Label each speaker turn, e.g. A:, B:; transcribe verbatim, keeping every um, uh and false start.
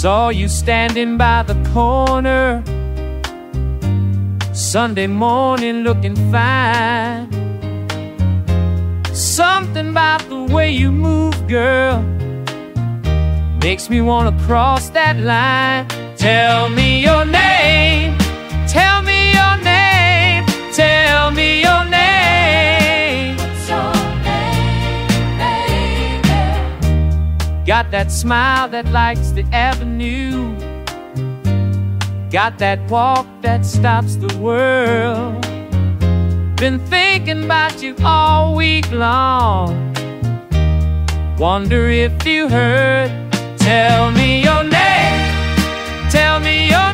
A: Saw you standing by the corner Sunday morning looking fine. Something about the way you move, girl, makes me wanna cross that line. Tell me your name, tell me your name, tell me your name.
B: What's your name, baby?
A: Got that smile that lights the avenue, got that walk that stops the world. Been thinking about you all week long, wonder if you heard. Tell me your name, tell me your